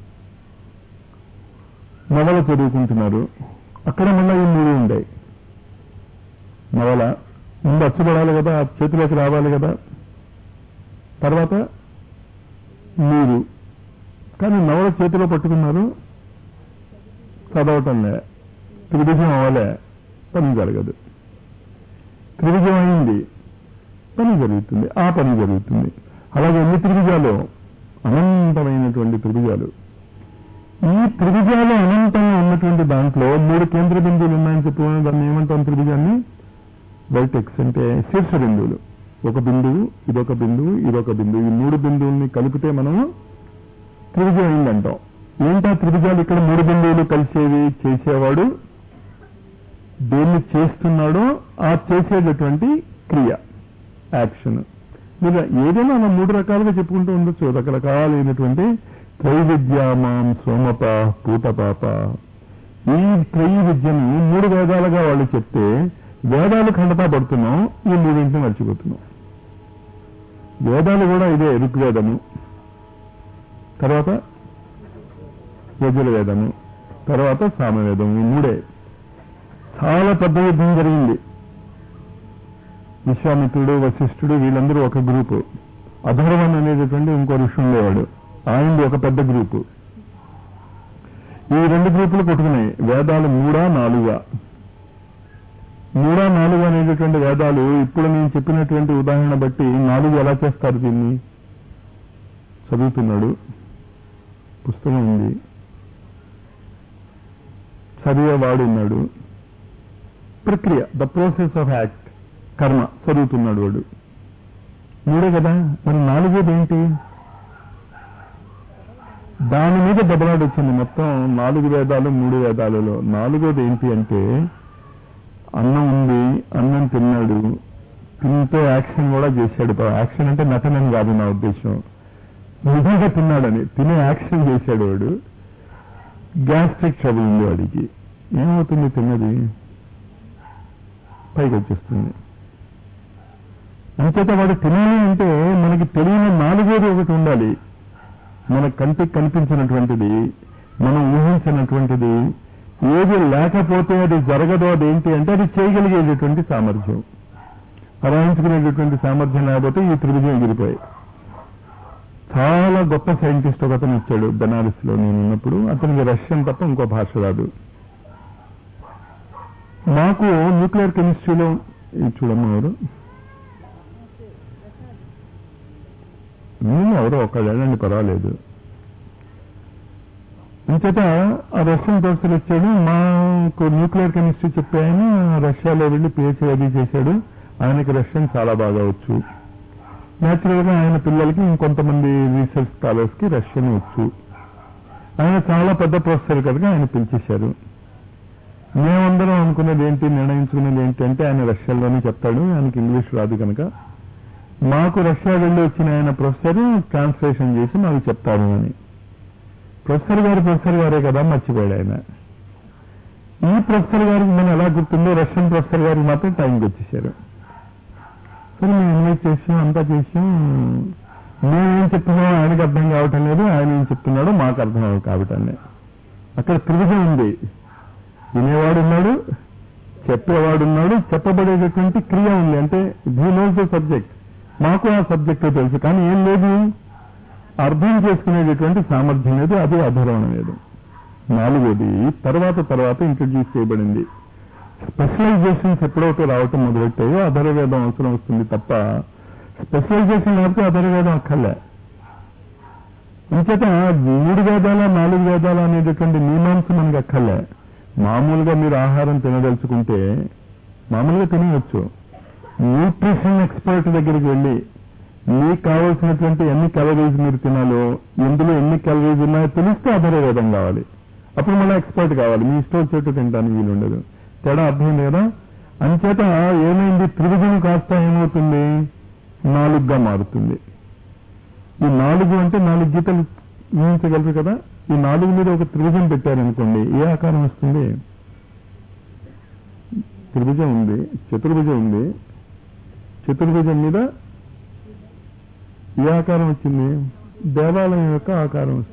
నవల చదువుకుంటున్నారు, అక్కడ మళ్ళా ఈ 3 ఉండే. నవల ముందు అచ్చుపడాలి కదా, చేతిలోకి రావాలి కదా, తర్వాత మీరు. కానీ నవల చేతిలో పట్టుకున్నారు, చదవటంలే, త్రిభుజం అవ్వలే, పని జరగదు. త్రిభుజం అయింది, పని జరుగుతుంది, ఆ పని జరుగుతుంది. అలాగే ఎన్ని త్రిభుజాలు? అనంతమైనటువంటి త్రిభుజాలు. ఈ త్రిభుజాలు అనంతంగా ఉన్నటువంటి దాంట్లో 3 కేంద్ర బిందువులు ఉన్నాయని చెప్పుకున్నాం. దాన్ని ఏమంటాం? త్రిభుజాన్ని వర్టెక్స్ అంటే శీర్ష బిందువులు. ఒక బిందువు, ఇదొక బిందువు, ఇదొక బిందువు. ఈ 3 బిందువుల్ని కలిపితే మనము త్రిభుజం అయిందంటాం. ఏంటా త్రిభుజాలు? ఇక్కడ 3 బిందువులు కలిసేవి. చేసేవాడు దేన్ని చేస్తున్నాడో ఆ చేసేటటువంటి క్రియ, యాక్షన్. మీరు ఏదైనా అలా 3 రకాలుగా చెప్పుకుంటూ ఉండొచ్చు. రకరకాలైనటువంటి త్రైవిద్యామాం సోమప పూతపాప. ఈ త్రయీ విద్యను 3 వేదాలుగా వాళ్ళు చెప్తే వేదాలు ఖండతా పడుతున్నాం, ఈ 3ంటిని మర్చిపోతున్నాం. వేదాలు కూడా ఇదే, ఋగ్వేదము, తర్వాత యజుర్వేదము, తర్వాత సామవేదము. ఈ 3. చాలా పెద్ద యుద్ధం జరిగింది. విశ్వామిత్రుడు, వశిష్ఠుడు వీళ్ళందరూ ఒక గ్రూపు. అధర్వన్ అనేటటువంటి ఇంకో ఋషి ఉండేవాడు, ఆయనది ఒక పెద్ద గ్రూపు. ఈ 2 గ్రూపులు కొట్టుకున్నాయి. వేదాలు 3, 4. 3, 4 అనేటటువంటి వేదాలు ఇప్పుడు నేను చెప్పినటువంటి ఉదాహరణ బట్టి 4 ఎలా చేస్తారు? దీన్ని చదువుతున్నాడు, పుస్తకం ఉంది, చదివేవాడు ఉన్నాడు, ప్రక్రియ, ద ప్రాసెస్ ఆఫ్ యాక్ట్, కర్మ చదువుతున్నాడు వాడు. 3 కదా. మరి 4ది ఏంటి? దాని మీద దెబ్బలాట వచ్చింది. మొత్తం 4 వేదాలు, 3 వేదాలలో 4వది ఏంటి అంటే అన్నం ఉంది, అన్నం తిన్నాడు, తింటే యాక్షన్ కూడా చేశాడు. యాక్షన్ అంటే నటనని కాదు నా ఉద్దేశం, నిజంగా తిన్నాడని. తినే యాక్షన్ చేశాడు వాడు. గ్యాస్ట్రిక్ ట్రబుల్ ఉంది వాడికి. ఏమవుతుంది? తిన్నది పైకి వచ్చేస్తుంది. అంచేత వాడు తినాలి అంటే మనకి తెలియని 4వది ఒకటి ఉండాలి. మన కంటికి కనిపించినటువంటిది, మనం ఊహించినటువంటిది. ఏది లేకపోతే అది జరగదో. అదేంటి అంటే అది చేయగలిగేటటువంటి సామర్థ్యం, అరాయించుకునేటటువంటి సామర్థ్యం లేకపోతే ఈ త్రిభుజం ఎగిరిపోయి. చాలా గొప్ప సైంటిస్ట్ ఒక అతను ఇచ్చాడు బెనారస్ లో నేను ఉన్నప్పుడు. అతనికి రష్యన్ తప్ప ఇంకో భాష రాదు. నాకు న్యూక్లియర్ కెమిస్ట్రీలో చూడమ్మా ఎవరో ఒకళ్ళండి, పర్వాలేదు. అంచేత ఆ రష్యన్ ప్రొఫెసర్ వచ్చాడు, మాకు న్యూక్లియర్ కెమిస్ట్రీ చెప్పే ఆయన రష్యాలో వెళ్ళి పిహెచ్డీ అది చేశాడు. ఆయనకి రష్యన్ చాలా బాగా వచ్చు. న్యాచురల్ గా ఆయన పిల్లలకి ఇంకొంతమంది రీసెర్చ్ స్కాలర్స్ కి రష్యన్ వచ్చు. ఆయన చాలా పెద్ద ప్రొఫెసర్ కనుక ఆయన పిలిచేశారు. మేమందరం అనుకునేది ఏంటి, నిర్ణయించుకునేది ఏంటి అంటే ఆయన రష్యాలోనే చెప్తాడు, ఆయనకి ఇంగ్లీష్ రాదు కనుక మాకు రష్యా వెళ్ళి వచ్చిన ఆయన ప్రొఫెసర్ ట్రాన్స్లేషన్ చేసి మాకు చెప్తాడు అని. ప్రొఫెసర్ గారే కదా, మర్చిపోయాడు ఆయన. ఈ ప్రొఫెసర్ గారికి మనం ఎలా గుర్తుందో రష్యన్ ప్రొఫెసర్ గారికి మాత్రం టైంకి వచ్చేసారు. సరే మేము ఇన్వైట్ చేసాం, అంతా చేసాం. మేమేం చెప్తున్నామో ఆయనకి అర్థం కావటం లేదు, ఆయన ఏం చెప్తున్నాడో మాకు అర్థం కావటం లేదు. అక్కడ త్రిభుజం ఉంది. వినేవాడు ఉన్నాడు, చెప్పేవాడు ఉన్నాడు, చెప్పబడేటటువంటి క్రియ ఉంది. అంటే హీ నోస్ ద సబ్జెక్ట్. మాకు ఆ సబ్జెక్టు తెలుసు, కానీ ఏం లేదు, అర్థం చేసుకునేటటువంటి సామర్థ్యం లేదు. అది అధరోణం లేదు. నాలుగోది తర్వాత ఇంట్రడ్యూస్ చేయబడింది. స్పెషలైజేషన్స్ ఎప్పుడైతే రావటం మొదలెట్టాయో అధర్వేదం అవసరం వస్తుంది తప్ప స్పెషలైజేషన్ లేకపోతే అధర్వేదం అక్కర్లే. అంచేత 3 వేదాల 4 వేదాల అనేటటువంటి మీమాంస మనకి అక్కర్లే. మామూలుగా మీరు ఆహారం తినదలుచుకుంటే మామూలుగా తినవచ్చు. న్యూట్రిషన్ ఎక్స్పర్ట్ దగ్గరికి వెళ్ళి మీకు కావాల్సినటువంటి ఎన్ని క్యాలరీస్ మీరు తినాలో, ఎందులో ఎన్ని క్యాలరీస్ ఉన్నాయో తెలిస్తే అధర్వేదం కావాలి. అప్పుడు మళ్ళీ ఎక్స్పర్ట్ కావాలి. మీ ఇష్టం వచ్చేట్టు తినడానికి వీలు ఉండదు. తేడా అర్థమైంది కదా. అంచేత ఏమైంది, త్రిభుజం కాస్త ఏమవుతుంది, 4గా మారుతుంది. ఈ 4 అంటే 4 గీతలు ఊహించగలరు కదా. ఈ 4 మీద ఒక త్రిభుజం పెట్టారనుకోండి, ఏ ఆకారం వస్తుంది? త్రిభుజం ఉంది, చతుర్భుజం ఉంది. చతుర్భుజం మీద ఏ ఆకారం వచ్చింది? దేవాలయం యొక్క ఆకారం వస్తుంది.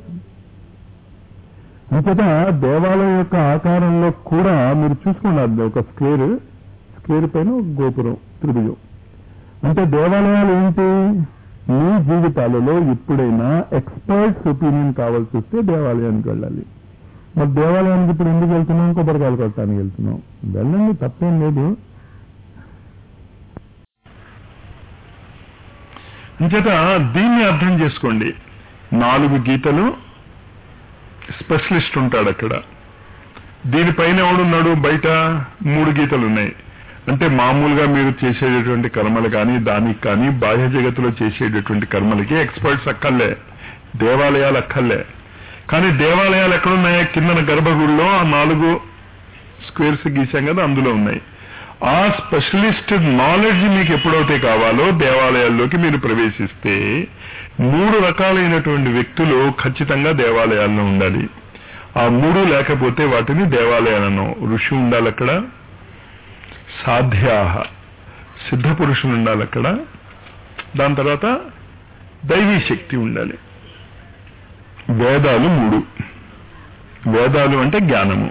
అంతటా దేవాలయం యొక్క ఆకారంలో కూడా మీరు చూసుకున్నారు, ఒక స్క్వేర్ పైన ఒక గోపురం, త్రిభుజం. అంటే దేవాలయాలు ఏంటి? మీ జీవితాలలో ఎప్పుడైనా ఎక్స్పర్ట్స్ ఒపీనియన్ కావాల్సి వస్తే దేవాలయానికి వెళ్ళాలి. మరి దేవాలయానికి ఇప్పుడు ఎందుకు వెళ్తున్నాం? కొబ్బరికాయలు కొట్టడానికి వెళ్తున్నాం. వెళ్ళండి, తప్పేం లేదు. అంచేత దీన్ని అర్థం చేసుకోండి. 4 గీతలు, స్పెషలిస్ట్ ఉంటాడు అక్కడ. దీనిపైన ఎవడున్నాడు? బయట 3 గీతలు ఉన్నాయి. అంటే మామూలుగా మీరు చేసేటటువంటి కర్మలు కానీ, దానికి కానీ, బాహ్య జగత్తులో చేసేటటువంటి కర్మలకి ఎక్స్పర్ట్స్ అక్కర్లే, దేవాలయాలు అక్కర్లే. కానీ దేవాలయాలు ఎక్కడున్నాయా? కిందన గర్భగుడిలో ఆ 4 స్క్వేర్స్ గీసాం కదా, అందులో ఉన్నాయి. ఆ స్పెషలిస్ట్ నాలెడ్జ్ మీకు ఎప్పుడైతే కావాలో దేవాలయాల్లోకి మీరు ప్రవేశిస్తే 3 రకాలైనటువంటి వ్యక్తులు ఖచ్చితంగా దేవాలయాల్లో ఉండాలి. ఆ 3 లేకపోతే వాటిని దేవాలయాలను, ఋషి ఉండాలి అక్కడ, సాధ్యాహ సిద్ధ పురుషులు ఉండాలి అక్కడ, దాని తర్వాత దైవీ శక్తి ఉండాలి. వేదాలు 3. వేదాలు అంటే జ్ఞానము.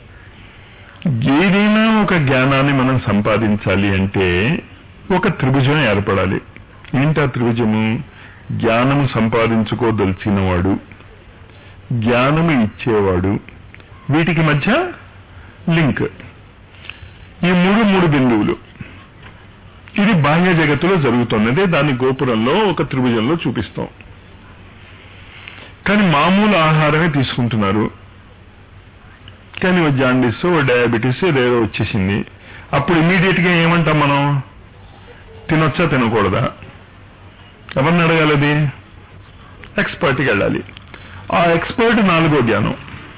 ఏదైనా ఒక జ్ఞానాన్ని మనం సంపాదించాలి అంటే ఒక త్రిభుజం ఏర్పడాలి. ఏంటా త్రిభుజము? జ్ఞానము సంపాదించుకోదలిచినవాడు, జ్ఞానము ఇచ్చేవాడు, వీటికి మధ్య లింక్. ఈ 3 బిందువులు. ఇది బాహ్య జగత్తులో జరుగుతున్నదే. దాన్ని గోపురంలో ఒక త్రిభుజంలో చూపిస్తాం. కానీ మామూలు ఆహారమే తీసుకుంటున్నారు. కానీ ఓ జాండీస్, ఓ డయాబెటీస్ ఏదో వచ్చేసింది. అప్పుడు ఇమీడియట్ గా ఏమంటాం మనం? తినొచ్చా తినకూడదా? ఎవరిని అడగాలి? అది ఎక్స్పర్ట్కి వెళ్ళాలి. ఆ ఎక్స్పర్ట్ 4వ జ్ఞానం.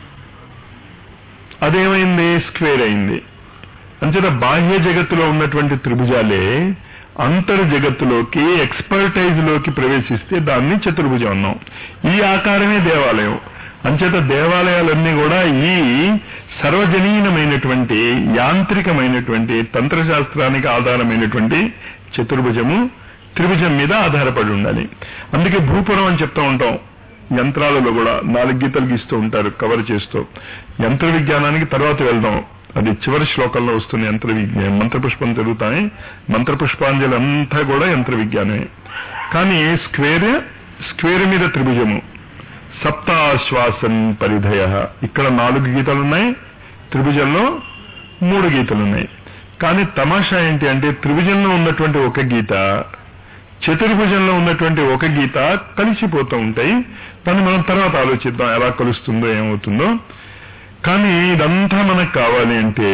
అదేమైంది? స్క్వేర్ అయింది. అంచేత బాహ్య జగత్తులో ఉన్నటువంటి త్రిభుజాలే అంతర్జగత్తులోకి, ఎక్స్పర్టైజ్ లోకి ప్రవేశిస్తే దాన్ని చతుర్భుజం అన్నాం. ఈ ఆకారమే దేవాలయం. అంచేత దేవాలయాలన్నీ కూడా ఈ సర్వజనీనమైనటువంటి, యాంత్రికమైనటువంటి, తంత్రశాస్త్రానికి ఆధారమైనటువంటి చతుర్భుజము, త్రిభుజం మీద ఆధారపడి ఉండాలి. అందుకే భూపురం అని చెప్తూ ఉంటాం. యంత్రాలలో కూడా 4 గీతలు గీస్తూ ఉంటారు కవర్ చేస్తూ. యంత్ర విజ్ఞానానికి తర్వాత వెళ్దాం, అది చివరి శ్లోకంలో వస్తుంది. యంత్ర విజ్ఞానం, మంత్రపుష్పం తిరుగుతాయి, మంత్రపుష్పాంజలి అంతా కూడా యంత్ర విజ్ఞానమే. కానీ స్క్వేర్ మీద త్రిభుజము, సప్తాశ్వాసన్ పరిధయ. ఇక్కడ 4 గీతలున్నాయి, త్రిభుజంలో 3 గీతలున్నాయి. కానీ తమాషా ఏంటి అంటే త్రిభుజంలో ఉన్నటువంటి ఒక గీత చతుర్భుజంలో ఉన్నటువంటి ఒక గీత కలిసిపోతూ ఉంటాయి. దాన్ని మనం తర్వాత ఆలోచిద్దాం ఎలా కలుస్తుందో ఏమవుతుందో. కానీ ఇదంతా మనకు కావాలి అంటే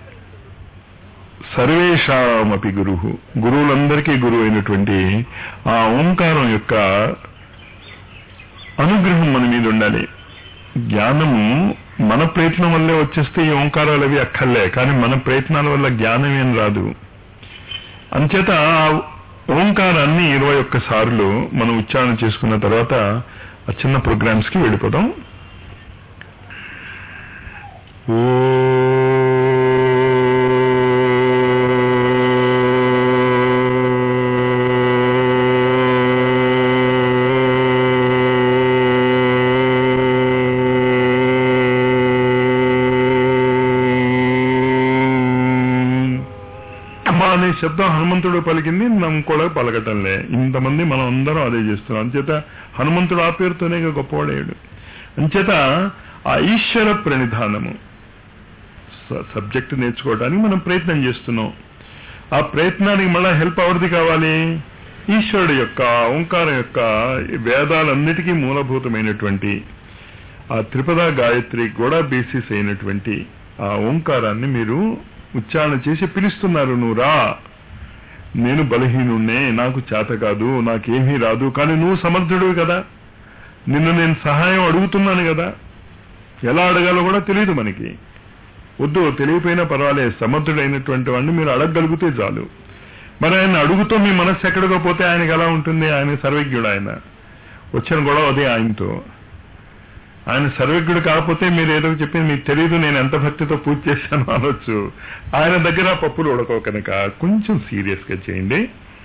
సర్వేషామపి గురువు, గురువులందరికీ గురువు అయినటువంటి ఆ ఓంకారం యొక్క అనుగ్రహం మన మీద ఉండాలి. జ్ఞానము మన ప్రయత్నం వల్లే వచ్చేస్తే ఈ ఓంకారాలు అవి అక్కర్లే, కానీ మన ప్రయత్నాల వల్ల జ్ఞానం ఏం రాదు. అంచేత ఓంకారాన్ని 21 సార్లు మనం ఉచ్చారణ చేసుకున్న తర్వాత ఆ చిన్న ప్రోగ్రామ్స్ కి వెళ్ళిపోదాం. అనే శబ్దం హనుమంతుడు పలికింది, మనం కూడా పలకటంలే. ఇంతమంది మనం అందరం అదే చేస్తున్నాం. అంచేత హనుమంతుడు ఆ పేరుతోనే గొప్పవాడేడు. అంచేత ఆ ఈశ్వర ప్రణిధానము సబ్జెక్ట్ నేర్చుకోవడానికి మనం ప్రయత్నం చేస్తున్నాం. ఆ ప్రయత్నానికి మళ్ళా హెల్ప్ ఎవరిది కావాలి? ఈశ్వరుడు యొక్క ఓంకారం యొక్క వేదాలన్నిటికీ మూలభూతమైనటువంటి ఆ త్రిపద గాయత్రి కూడా బేసిస్ అయినటువంటి ఆ ఓంకారాన్ని మీరు ఉచ్చారణ చేసి పిలుస్తున్నారు. నువ్వు రా, నేను బలహీనుణ్ణే, నాకు చేత కాదు, నాకేమీ రాదు, కానీ నువ్వు సమర్థుడివి కదా, నిన్ను నేను సహాయం అడుగుతున్నాను కదా. ఎలా అడగాలో కూడా తెలియదు మనకి. వద్దు, తెలియపోయినా పర్వాలేదు, సమర్థుడైనటువంటి వాడిని మీరు అడగగలిగితే చాలు. మరి ఆయన అడుగుతూ మీ మనస్సు ఎక్కడికో పోతే ఆయనకి ఎలా ఉంటుంది? ఆయన సర్వజ్ఞుడు. ఆయన వచ్చిన గొడవ అదే ఆయనతో. ఆయన సర్వజ్ఞుడు కాకపోతే మీరు ఏదో చెప్పింది మీకు తెలియదు, నేను ఎంత భక్తితో పూజ చేశాను అనొచ్చు. ఆయన దగ్గర పప్పులు ఉడకో కనుక కొంచెం సీరియస్ గా చేయండి.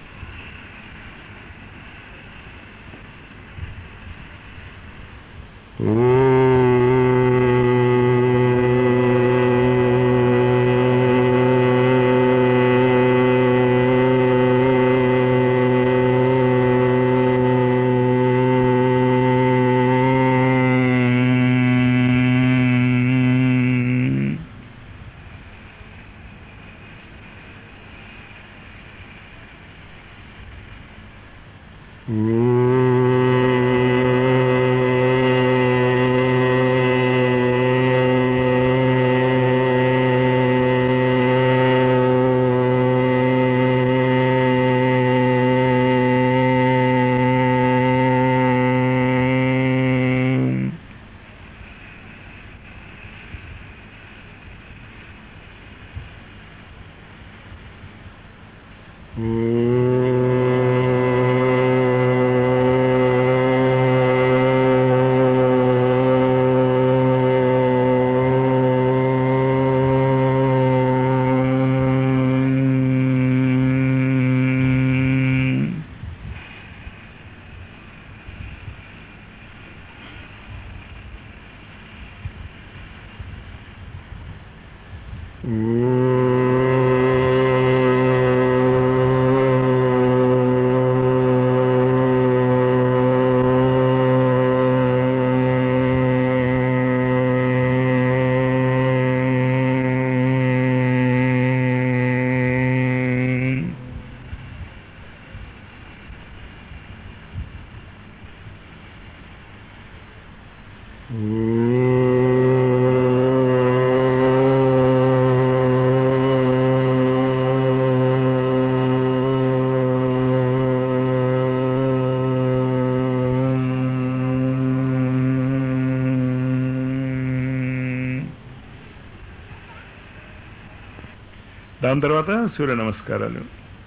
దాని తర్వాత సూర్య నమస్కారాలు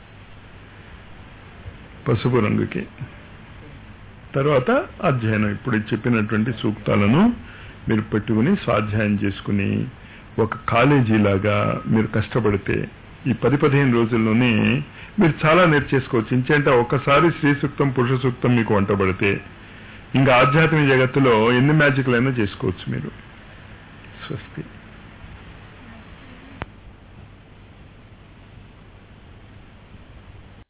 పసుపు రంగుకి. తర్వాత అధ్యయనం. ఇప్పుడు చెప్పినటువంటి సూక్తాలను మీరు పెట్టుకుని స్వాధ్యాయం చేసుకుని ఒక కాలేజీలాగా మీరు కష్టపడితే ఈ 10-15 రోజుల్లోనే మీరు చాలా నేర్చేసుకోవచ్చు. ఇంకంటే ఒక్కసారి శ్రీ సూక్తం పురుష సూక్తం మీకు వంటబడితే ఇంకా ఆధ్యాత్మిక జగత్తులో ఎన్ని మ్యాజిక్లైనా చేసుకోవచ్చు మీరు. స్వస్తి.